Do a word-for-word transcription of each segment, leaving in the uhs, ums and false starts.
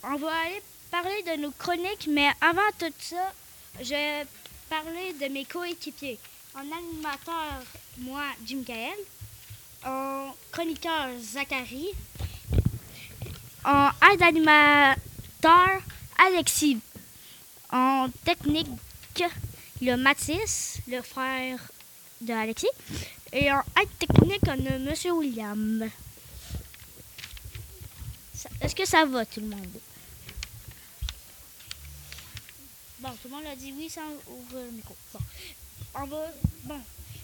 on va aller parler de nos chroniques, mais avant tout ça, je vais parler de mes coéquipiers. En animateur, moi, Jim Kael. En chroniqueur, Zachary. En aide animateur, Alexis. En technique, le Mathis, le frère de Alexis. Et en aide technique, on a M. William. Est-ce que ça va, tout le monde? Bon, tout le monde a dit oui sans ouvrir le micro. Bon, on va, bon,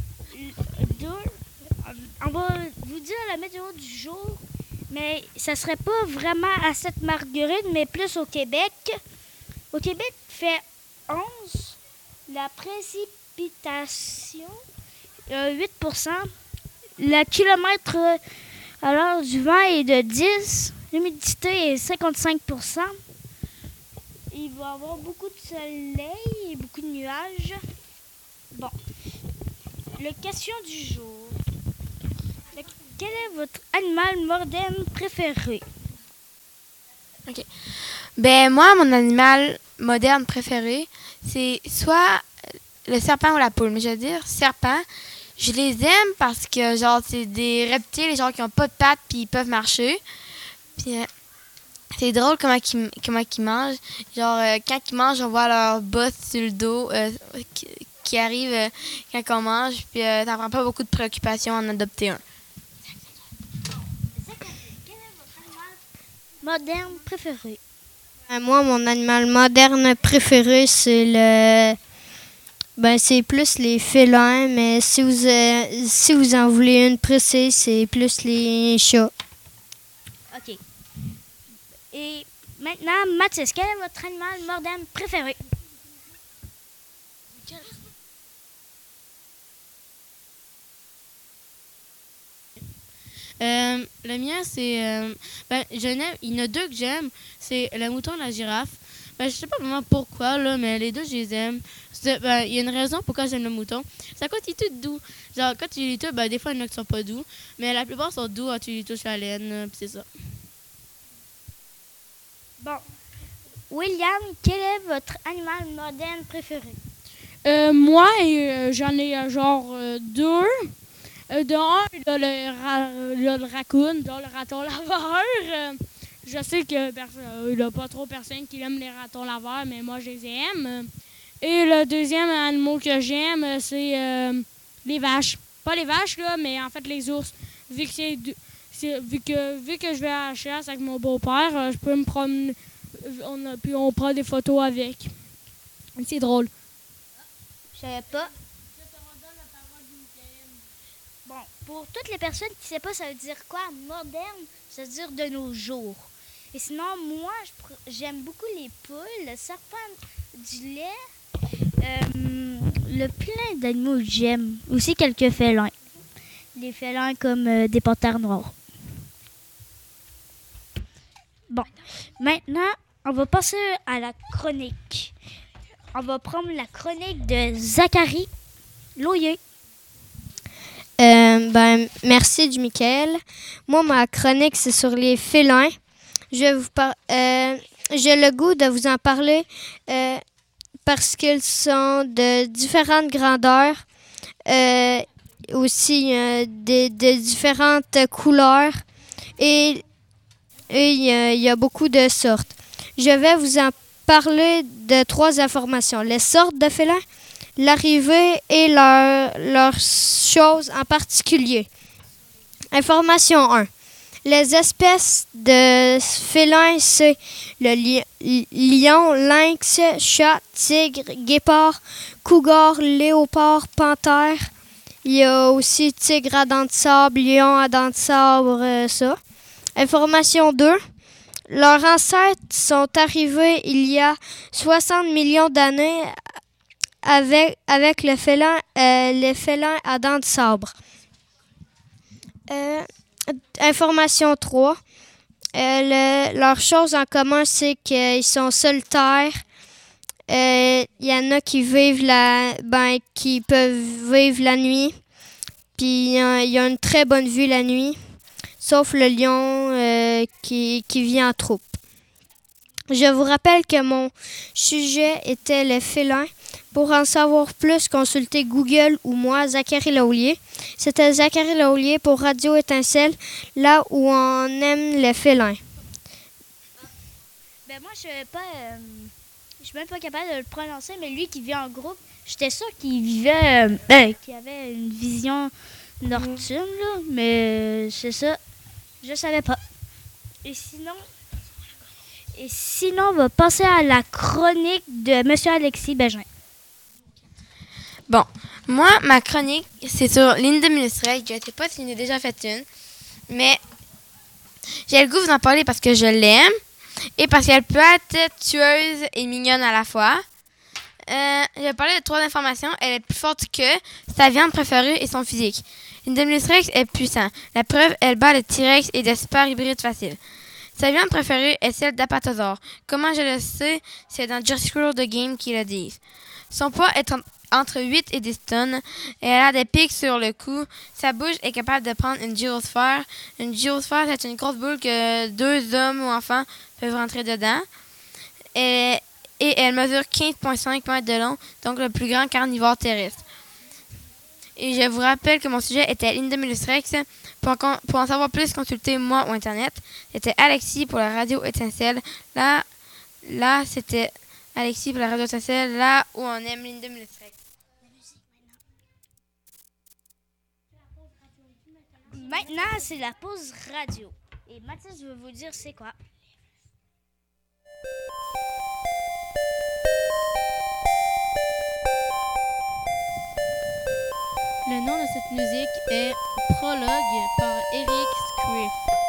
deux, on va vous dire la météo du jour, mais ça serait pas vraiment à Sainte-Marguerite, mais plus au Québec. Au Québec, il fait onze. La précipitation, euh, huit pour cent. Le kilomètre à l'heure du vent est de dix. L'humidité est cinquante-cinq pour cent. Il va y avoir beaucoup de soleil et beaucoup de nuages. Bon. La question du jour. Le, quel est votre animal moderne préféré? OK. Ben moi, mon animal moderne préféré, c'est soit le serpent ou la poule. Mais je veux dire, serpent, je les aime parce que, genre, c'est des reptiles, genre, qui n'ont pas de pattes puis ils peuvent marcher. Puis, euh, c'est drôle comment ils, comment ils mangent. Genre, euh, quand ils mangent, on voit leur botte sur le dos euh, qui, qui arrive euh, quand on mange. Puis, euh, ça prend pas beaucoup de préoccupation en adopter un. Quel est votre animal moderne préféré? Euh, moi, mon animal moderne préféré, c'est le... Ben, c'est plus les félins, mais si vous, euh, si vous en voulez une précise, c'est plus les chats. OK. Et maintenant, Mathis, quel est votre animal moderne préféré? Euh, le mien, c'est... Euh, ben, je n'aime, il y en a deux que j'aime. C'est le mouton et la girafe. Ben, je sais pas vraiment pourquoi, là, mais les deux, je les aime. C'est, ben, il y a une raison pourquoi j'aime le mouton. C'est à cause qu'il est tout doux. Genre, quand tu les touches, ben, des fois, il y en a qui sont pas doux. Mais la plupart sont doux quand tu les touches à la laine, puis c'est ça. Bon. William, quel est votre animal moderne préféré? Euh, moi, euh, j'en ai euh, genre euh, deux. Euh, de un, il y a le, ra- il y a le raccoon, genre le raton laveur. Euh, je sais qu'il n'y a pas trop personne qui aime les ratons laveurs, mais moi, je les aime. Et le deuxième animal que j'aime, c'est euh, les vaches. Pas les vaches, là, mais en fait, les ours. Vu que, c'est, c'est, vu que, vu que je vais à la chasse avec mon beau-père, euh, je peux me promener. On a, puis on prend des photos avec. C'est drôle. Je savais pas. Bon, pour toutes les personnes qui ne savent pas, ça veut dire quoi? Moderne, ça veut dire de nos jours. Et sinon, moi, je pr- j'aime beaucoup les poules, le serpent du lait, euh, le plein d'animaux que j'aime. Aussi quelques félins. Les félins comme euh, des panthères noires. Bon, maintenant, on va passer à la chronique. On va prendre la chronique de Zachary Loyer. Euh, ben, merci du Michael. Moi, ma chronique, c'est sur les félins. Je vais vous par- euh, j'ai le goût de vous en parler euh, parce qu'ils sont de différentes grandeurs, euh, aussi euh, de, de différentes couleurs et et il y, a, il y a beaucoup de sortes. Je vais vous en parler de trois informations. Les sortes de félins, l'arrivée et leur, leurs choses en particulier. Information un. Les espèces de félins, c'est le li- lion, lynx, chat, tigre, guépard, cougar, léopard, panthère. Il y a aussi tigre à dents de sable, lion à dents de sabre, euh, ça. Information deux. Leurs ancêtres sont arrivés il y a soixante millions d'années avec, avec le félin, euh, les félins à dents de sabre. Euh, information trois. Euh, le, leur chose en commun, c'est qu'ils sont solitaires. Euh, Il y en a qui vivent la, ben, qui peuvent vivre la nuit. Puis euh, il y a une très bonne vue la nuit. Sauf le lion euh, qui, qui vit en troupe. Je vous rappelle que mon sujet était les félins. Pour en savoir plus, consultez Google ou moi, Zachary Laulier. C'était Zachary Laulier pour Radio Étincelle, là où on aime les félins. Ben moi, je suis pas... euh, je suis même pas capable de le prononcer, mais lui qui vit en groupe, j'étais sûre qu'il vivait... euh, ben, qu'il avait une vision nocturne, là, mais c'est ça. Je savais pas. Et sinon... Et sinon, on va passer à la chronique de M. Alexis Bégin. Bon, moi, ma chronique, c'est sur Linda Minusrec. Je ne sais pas si j'en ai déjà fait une, mais j'ai le goût de vous en parler parce que je l'aime et parce qu'elle peut être tueuse et mignonne à la fois. Euh, je vais parler de trois informations. Elle est plus forte que sa viande préférée et son physique. Linda Minusrec est puissant. La preuve, elle bat le T-Rex et des super hybrides faciles. Sa viande préférée est celle d'Apatosaure. Comment je le sais? C'est dans Jurassic World The Game qu'ils le disent. Son poids est en- entre huit et dix tonnes. Et elle a des pics sur le cou. Sa bouche est capable de prendre une gyrosphère. Une gyrosphère, c'est une grosse boule que deux hommes ou enfants peuvent rentrer dedans. Et, et elle mesure quinze virgule cinq mètres de long, donc le plus grand carnivore terrestre. Et je vous rappelle que mon sujet était Linda Minusrex. Pour, en- pour en savoir plus, consultez moi ou Internet. C'était Alexis pour la radio Étincelle. Là, là c'était Alexis pour la radio Étincelle, là où on aime Linda Minusrex. Maintenant, c'est la pause radio. Et Mathis veut vous dire c'est quoi. Le nom de cette musique est Prologue par Eric Scriff.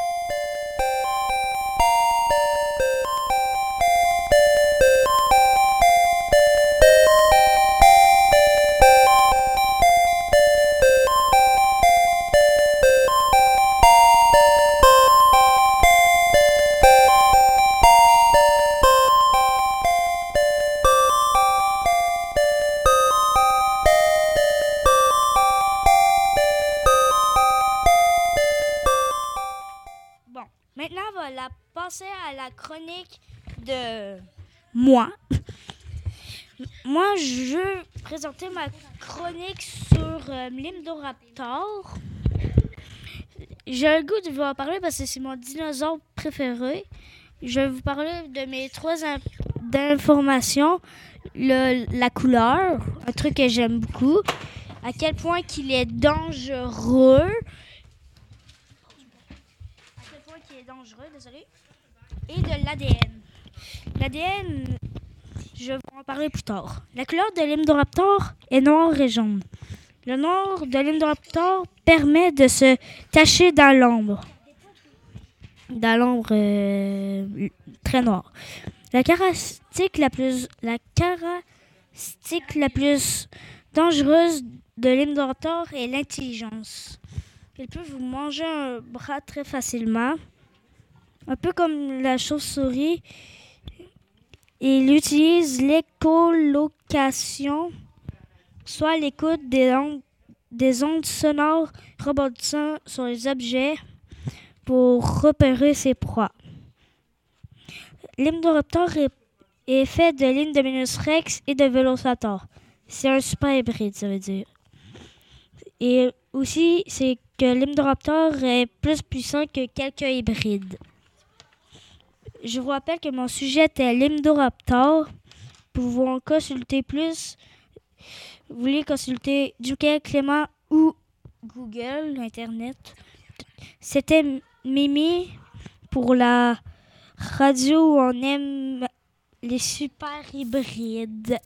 Bon, maintenant, on va la passer à la chronique de moi. Moi, je veux présenter ma chronique sur euh, l'Hymnoraptor. J'ai le goût de vous en parler parce que c'est mon dinosaure préféré. Je vais vous parler de mes trois in- informations. Le, la couleur, un truc que j'aime beaucoup. À quel point qu'il est dangereux. À quel point qu'il est dangereux, désolé. Et de l'A D N. L'A D N, je vais vous en parler plus tard. La couleur de l'Hymnoraptor est noire et jaune. Le noir de l'Hymnoraptor permet de se cacher dans l'ombre. Dans l'ombre euh, très noire. La caractéristique la plus, la caractéristique la plus dangereuse de l'Hymnoraptor est l'intelligence. Il peut vous manger un bras très facilement. Un peu comme la chauve-souris. Il utilise l'écholocation, soit l'écoute des ondes, des ondes sonores rebondissant sur les objets pour repérer ses proies. L'Hymnoraptor est, est fait de Linda Minusrex et de Velociraptor. C'est un super hybride, ça veut dire. Et aussi, c'est que l'Hymnoraptor est plus puissant que quelques hybrides. Je vous rappelle que mon sujet était l'Hymnoraptor. Pour vous en consulter plus, vous voulez consulter Duquel Clément ou Google, Internet. C'était Mimi pour la radio où on aime les super hybrides.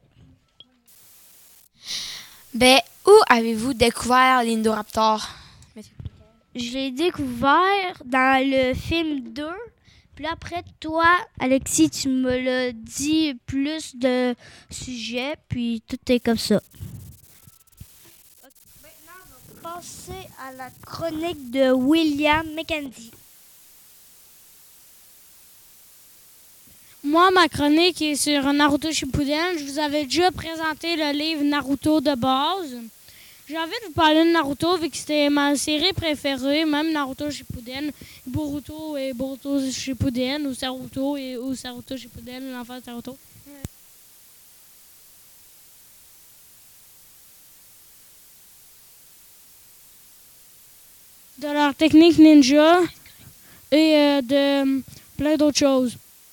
Ben, où avez-vous découvert l'Hymnoraptor? Je l'ai découvert dans le film deux. Puis là, après, toi, Alexis, tu me l'as dit plus de sujets, puis tout est comme ça. Maintenant, on va passer à la chronique de William McKenzie. Moi, ma chronique est sur Naruto Shippuden. Je vous avais déjà présenté le livre Naruto de base. j'ai envie de vous parler de Naruto, vu que c'était ma série préférée, même Naruto Shippuden, Boruto et Boruto Shippuden, ou Saruto et ou Saruto Shippuden, l'enfant de Saruto. De leur technique ninja et euh, de euh, plein d'autres choses.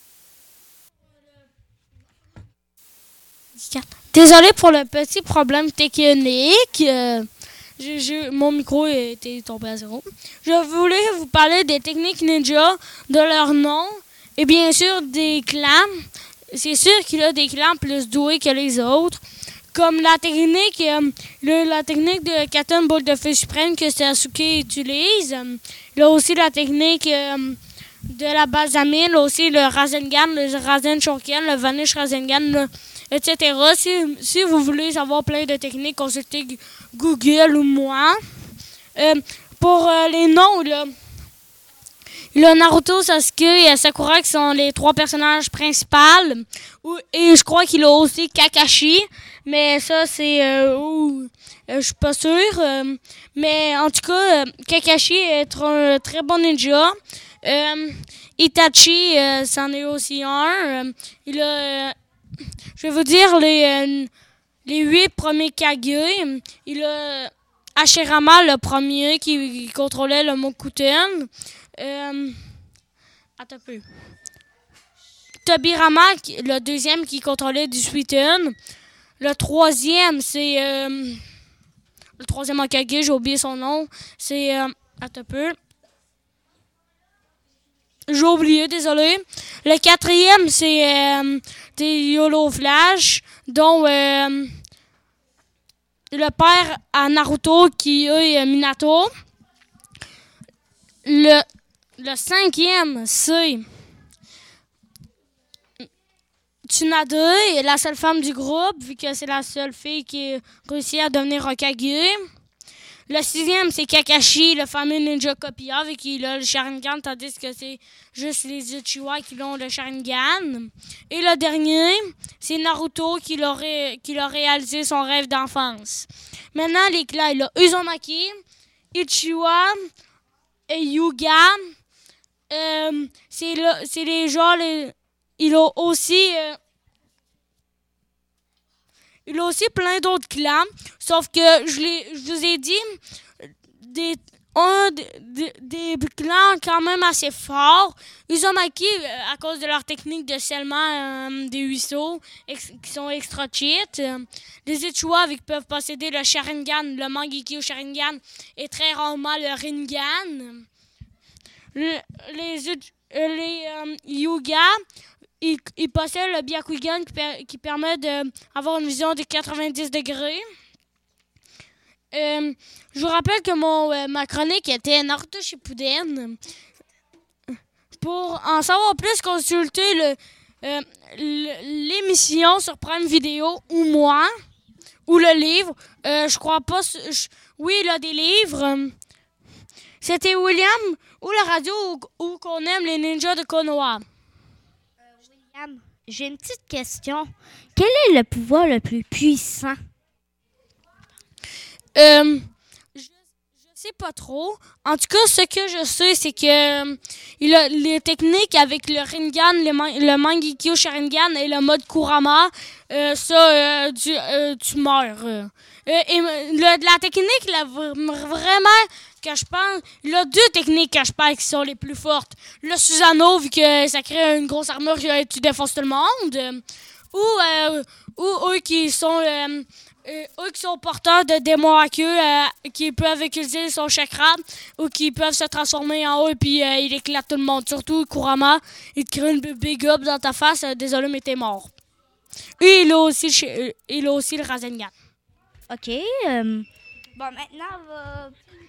Désolé pour le petit problème technique. Euh, j'ai- j'ai- mon micro était tombé à zéro. Je voulais vous parler des techniques ninja, de leur nom et bien sûr des clans. C'est sûr qu'il y a des clans plus doués que les autres. Comme la technique, euh, le- la technique de Katon Boule de Feu Suprême que Sasuke utilise. Euh, Il y a aussi la technique euh, de la balsamine, là aussi le Rasengan, le Rasen Shoken, le Vanish Rasengan, le- et cetera. Si, si vous voulez savoir plein de techniques, consultez Gu- Google ou moi. Euh, pour euh, les noms, là, il y a Naruto, Sasuke et Sakura qui sont les trois personnages principaux. Ou- Et je crois qu'il a aussi Kakashi. Mais ça, c'est... Euh, ouh, euh, je suis pas sûre. euh, mais en tout cas, euh, Kakashi est un très bon ninja. Euh, Itachi, euh, c'en est aussi un. Euh, il a... euh, je vais vous dire les, euh, les huit premiers Kage. Il a Hashirama, le premier, qui, qui contrôlait le Mokuten. Euh, attends un peu. Tobirama, qui- le deuxième, qui contrôlait du Suiten. Le troisième, c'est... euh, le troisième Hokage, j'ai oublié son nom. C'est... Euh, attends un peu. J'ai oublié, désolé. Le quatrième, c'est euh, des YOLO Flash, dont euh, le père à Naruto, qui est Minato. Le, le cinquième, c'est Tsunade, la seule femme du groupe, vu que c'est la seule fille qui a réussi à devenir Hokage. Le sixième, c'est Kakashi, le fameux ninja Kopiya, vu qu'il a le Sharingan, tandis que c'est juste les Uchiwa qui ont le Sharingan. Et le dernier, c'est Naruto qui, l'a ré- qui a réalisé son rêve d'enfance. Maintenant, les clans, il a Uzumaki, Uchiwa et Yuga. Euh, c'est, le- c'est les gens... Les, il a aussi... euh, il a aussi plein d'autres clans, sauf que je, l'ai- je vous ai dit des, un, des, des clans quand même assez forts. Uzumaki, euh, à cause de leur technique de scellement euh, des ruisseaux ex- qui sont extra cheat. Euh, les Uchiwa, vu qu'ils peuvent posséder le Sharingan, le Mangekyo Sharingan, et très rarement le Rinnegan. Le- les Uch- euh, les euh, Yuga, il, il possède le Byakugan qui, per- qui permet d'avoir une vision de quatre-vingt-dix degrés. Euh, je vous rappelle que mon, euh, ma chronique était Naruto Shippuden. Pour en savoir plus, consultez le, euh, le- l'émission sur Prime Video ou moi, ou le livre. Euh, je crois pas... je- oui, il a des livres. C'était William ou la radio où, où qu'on aime les ninjas de Konoha. William, j'ai une petite question. Quel est le pouvoir le plus puissant? Euh, je, je sais pas trop. En tout cas, ce que je sais, c'est que euh, il a les techniques avec le Rinnegan, le, man- le Mangekyo Sharingan et le mode Kurama, euh, ça, euh, tu, euh, tu meurs. euh. Euh, et euh, le- la technique, là, v- vraiment, que je pense, il y a deux techniques que je pense qui sont les plus fortes. Le Susanoo, vu que ça crée une grosse armure et tu défonces tout le monde. euh, ou, euh, ou eux qui sont... euh, euh, eux qui sont porteurs de démons à queue, euh, qui peuvent utiliser son chakra ou qui peuvent se transformer en haut et puis euh, il éclate tout le monde. Surtout Kurama, il te crée une big up dans ta face. euh, désolé, mais t'es mort. Et il a aussi, le ch- euh, il a aussi le Rasengan. OK. euh, bon, maintenant, on va...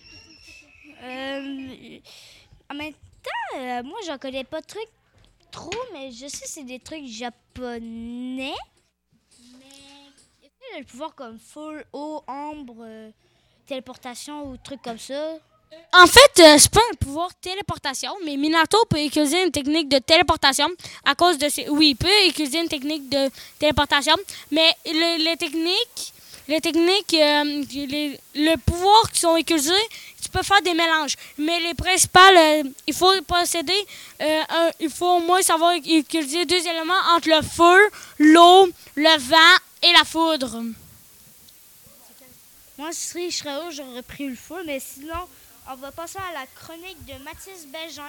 Euh, en même temps, euh, moi, j'en connais pas de trucs trop, mais je sais que c'est des trucs japonais. Mais est-ce qu'il a le pouvoir comme full, eau, ombre, euh, téléportation ou trucs comme ça? En fait, euh, c'est pas un pouvoir téléportation, mais Minato peut utiliser une technique de téléportation à cause de ses... Oui, il peut utiliser une technique de téléportation, mais le- les techniques les techniques, euh, les, le pouvoir qui sont utilisés, tu peux faire des mélanges. Mais les principales, euh, il faut posséder, euh, un, il faut au moins savoir utiliser deux éléments entre le feu, l'eau, le vent et la foudre. Moi, si je serais là, j'aurais pris le feu, mais sinon, on va passer à la chronique de Mathis Bégin.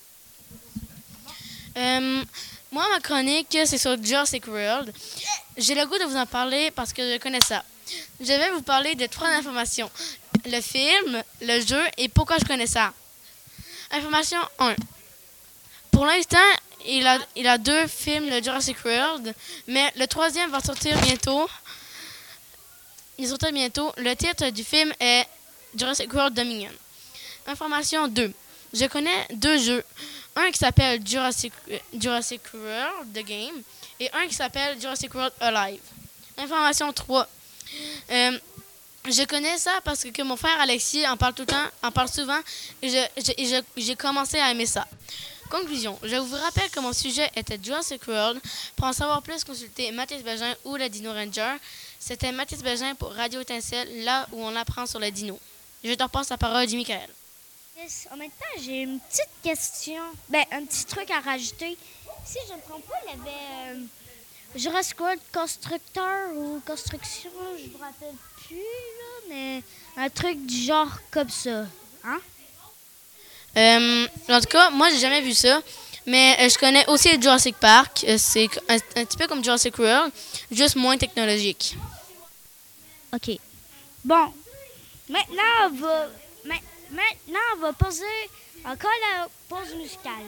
Euh, moi, ma chronique, c'est sur Jurassic World. J'ai le goût de vous en parler parce que je connais ça. Je vais vous parler de trois informations. Le film, le jeu et pourquoi je connais ça. Information un. Pour l'instant, il a, il a deux films de Jurassic World, mais le troisième va sortir bientôt. Il sortira bientôt. Le titre du film est Jurassic World Dominion. Information deux. Je connais deux jeux. Un qui s'appelle Jurassic, Jurassic World The Game et un qui s'appelle Jurassic World Alive. Information trois. Euh, je connais ça parce que mon frère Alexis en parle tout le temps, en parle souvent et, je, je, et je, j'ai commencé à aimer ça. Conclusion. Je vous rappelle que mon sujet était Jurassic World. Pour en savoir plus, consultez Mathis Bégin ou le Dino Ranger. C'était Mathis Bégin pour Radio Étincelle, là où on apprend sur les dinos. Je te repasse la parole du Michael. En même temps, j'ai une petite question, ben un petit truc à rajouter. Si je ne me trompe pas, il y avait euh, Jurassic World Constructeur ou Construction, je ne me rappelle plus, là, mais un truc du genre comme ça, hein? Euh, en tout cas, moi, j'ai jamais vu ça. Mais euh, je connais aussi Jurassic Park. Euh, c'est un, un petit peu comme Jurassic World, juste moins technologique. OK. Bon. Maintenant, on va, ma, maintenant, on va poser encore la pause musicale.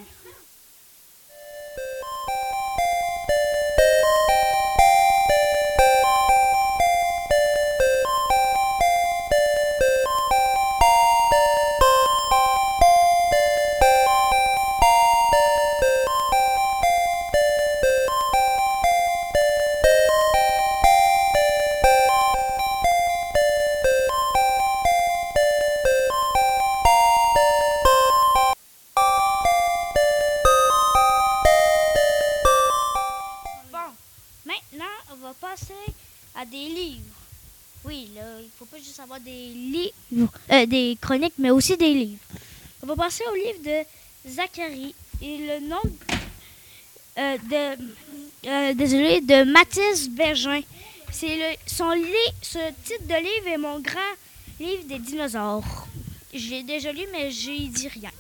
À des livres. Oui, là, il ne faut pas juste avoir des livres, euh, des chroniques, mais aussi des livres. On va passer au livre de Zacharie. Et le nom euh, de, euh, désolé, de Mathis Bégin. C'est le, son lit, ce titre de livre est mon grand livre des dinosaures. Je l'ai déjà lu, mais je n'y dis rien.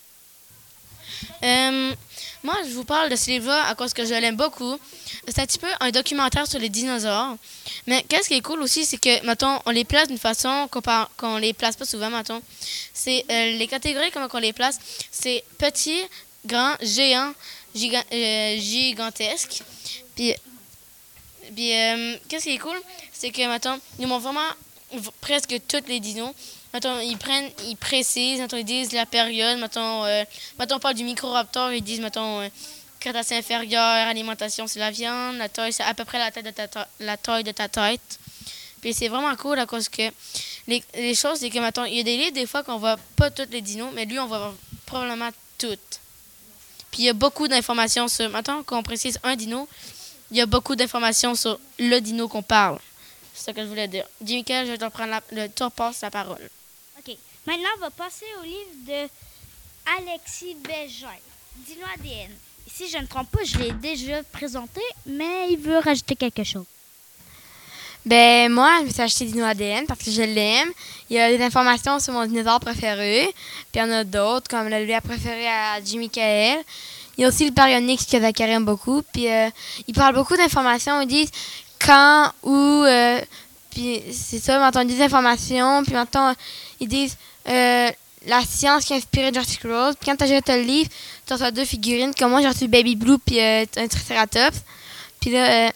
Euh, moi, je vous parle de ce livre-là à cause que je l'aime beaucoup. C'est un petit peu un documentaire sur les dinosaures. Mais qu'est-ce qui est cool aussi, c'est que, mettons, on les place d'une façon qu'on par... qu'on les place pas souvent, mettons. C'est euh, les catégories, comment on les place. C'est petit, grand, géant, giga... euh, gigantesque. Puis, puis euh, qu'est-ce qui est cool, c'est que, mettons, ils montrent vraiment presque tous les dinos. Mettons, ils prennent, ils précisent, mettons, ils disent la période, mettons, euh, mettons on parle du Microraptor, ils disent, mettons, euh, crétacé inférieur, alimentation, c'est la viande, la taille, c'est à peu près la, tête de ta ta- la taille de ta tête. Puis c'est vraiment cool à cause que les, les choses, c'est que, mettons, il y a des livres, des fois, qu'on voit pas tous les dinos, mais lui, on va voir probablement toutes. Puis il y a beaucoup d'informations sur, mettons, quand on précise un dino, il y a beaucoup d'informations sur le dino qu'on parle. C'est ça que je voulais dire. Dis, Michael, je vais te reprendre la, le, te repasse la parole. OK. Maintenant, on va passer au livre de Alexis Bégin, Dino A D N. Si je ne me trompe pas, je l'ai déjà présenté, mais il veut rajouter quelque chose. Ben moi, je me suis acheté Dino A D N parce que je l'aime. Il y a des informations sur mon dinosaure préféré. Puis il y en a d'autres, comme le lien préféré à Jimmy Michael. Il y a aussi le Baryonyx que Zachary aime beaucoup. Puis euh, ils parlent beaucoup d'informations. Ils disent quand, où, euh, puis c'est ça, maintenant ils disent informations. Puis maintenant ils disent euh, la science qui a inspiré Jurassic World. Puis quand tu achètes le livre, tu reçois deux figurines. Comme moi, j'ai reçu Baby Blue puis euh, un Triceratops. Puis là, euh,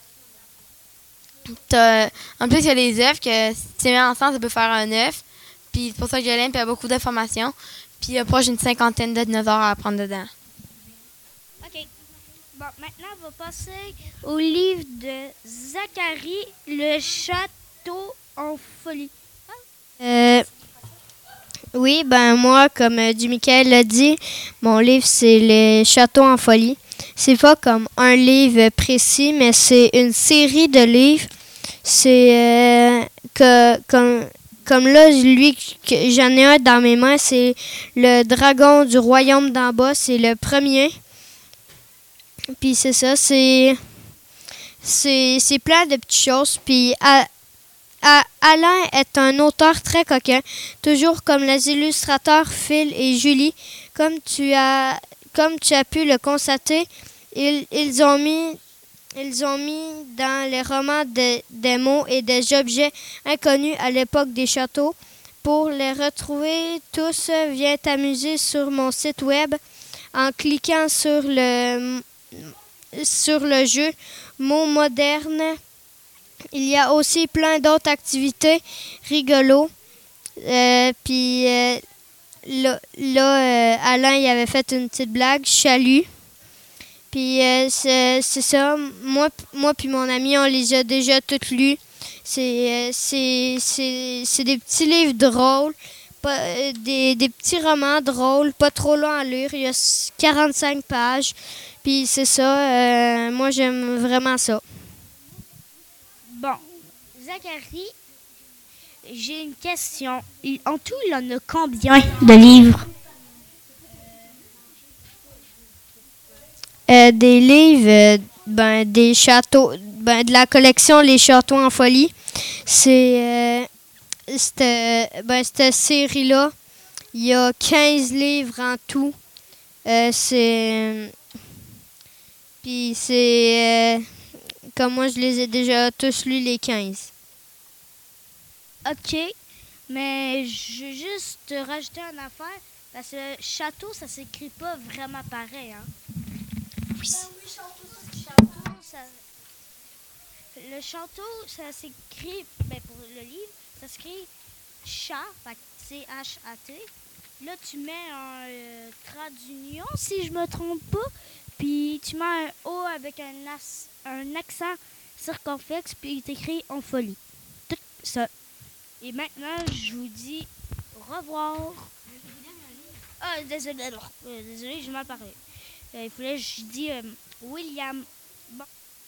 t'as, en plus, il y a les œufs que si tu les mets ensemble, ça peut faire un œuf. Puis c'est pour ça que je l'aime. Puis il y a beaucoup d'informations. Puis il y a proche d'une cinquantaine de dinosaures à apprendre dedans. OK. Bon, maintenant, on va passer au livre de Zacharie, Le Château en folie. Euh, oui, ben moi, comme euh, du Michael l'a dit, mon livre, c'est Le Château en folie. C'est pas comme un livre précis, mais c'est une série de livres c'est euh, que comme comme là, lui, que j'en ai un dans mes mains, c'est le dragon du royaume d'en bas, c'est le premier. Puis c'est ça, c'est c'est c'est plein de petites choses. Puis à, à- Alain est un auteur très coquin, toujours comme les illustrateurs Phil et Julie, comme tu as comme tu as pu le constater, ils, ils ont mis ils ont mis dans les romans de- des mots et des objets inconnus à l'époque des châteaux. Pour les retrouver tous, viens t'amuser sur mon site web en cliquant sur le sur le jeu mots modernes. Il y a aussi plein d'autres activités rigolos. Euh, Puis euh, là, là, euh, Alain il avait fait une petite blague, chalut. Puis euh, c'est c'est ça. Moi, p- moi puis mon ami, on les a déjà toutes lues. C'est euh, c'est c'est c'est des petits livres drôles, pas, euh, des, des petits romans drôles, pas trop longs à lire. Il y a s- quarante-cinq pages. Puis c'est ça. Euh, moi, j'aime vraiment ça. Bon, Zachary, j'ai une question. Il- En tout, il en a combien de livres? Euh, des livres, euh, ben, des châteaux, ben, de la collection Les Châteaux en folie. C'est euh, cette, euh, ben, cette série-là. Il y a quinze livres en tout. Euh, c'est. Puis c'est. euh, comme moi, je les ai déjà tous lus, les quinze. OK, mais je veux juste te rajouter une affaire. Parce que château, ça s'écrit pas vraiment pareil, hein? Oui. Château, ça... Le château, ça s'écrit, ben pour le livre, ça s'écrit chat, fait que C H A T. Là, tu mets un euh, trait d'union, si je me trompe pas, puis tu mets un O avec un, as- un accent circonflexe, puis il t'écrit en folie. Tout ça. Et maintenant, je vous dis au revoir. Ah, désolé, non. Euh, désolé, j'ai mal parlé. Euh, il fallait que je dise euh, William. Bon.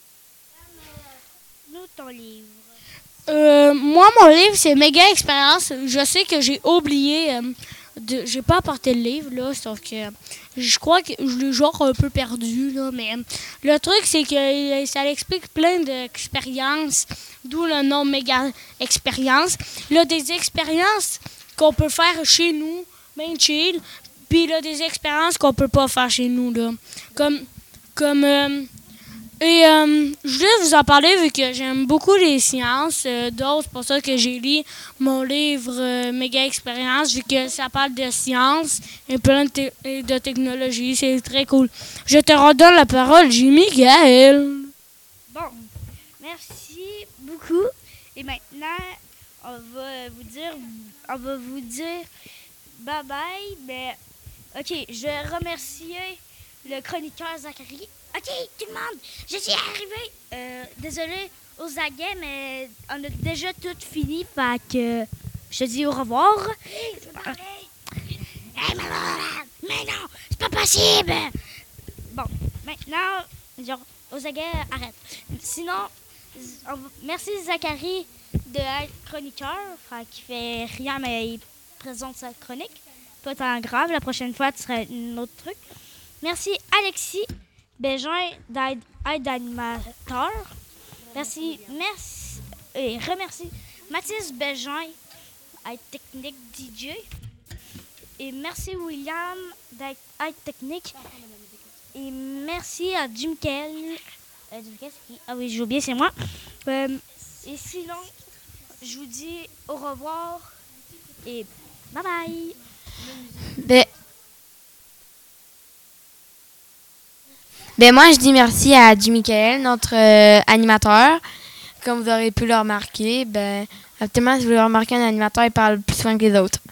Nous, ton livre. Euh, moi, mon livre, c'est Méga Expérience. Je sais que j'ai oublié. Euh, de, j'ai pas apporté le livre, là. Sauf que je crois que je l'ai genre un peu perdu, là. Mais euh, le truc, c'est que euh, ça explique plein d'expériences. D'où le nom Méga Expérience. Là, des expériences qu'on peut faire chez nous, bien chill. Puis là, des expériences qu'on peut pas faire chez nous, là. Comme. Comme. euh, Et euh, je voulais vous en parler vu que j'aime beaucoup les sciences. Euh, donc, c'est pour ça que j'ai lu mon livre euh, Méga Expérience, vu que ça parle de sciences et plein de, te- et de technologie. C'est très cool. Je te redonne la parole, Jimmy Gaël. Bon, merci beaucoup. Et maintenant, on va vous dire, on va vous dire bye bye. Mais ok, je vais remercier le chroniqueur Zachary. Ok, tout le monde, je suis arrivé. Euh, désolé aux aguets, mais on a déjà tout fini. Fait que je te dis au revoir. Hey, mais non, mais non, c'est pas possible. Bon, maintenant, genre, aux aguets, arrête. Sinon, on va- merci Zachary d'être chroniqueur, fait qu'il fait rien, mais il présente sa chronique. Pas tant grave, la prochaine fois, tu seras un autre truc. Merci Alexis Bégin d'être être animateur. Merci, merci, et remercie Mathis Bégin d'être technique D J. Et merci William d'être être technique. Et merci à Jim Kell. Euh, Jim Kell, c'est qui? Ah oui, j'ai oublié, c'est moi. Euh, et sinon, je vous dis au revoir et bye bye. Ben, ben moi, je dis merci à Jimmy Kael, notre euh, animateur. Comme vous aurez pu le remarquer, ben, actuellement, si vous le remarquez, un animateur, il parle plus souvent que les autres.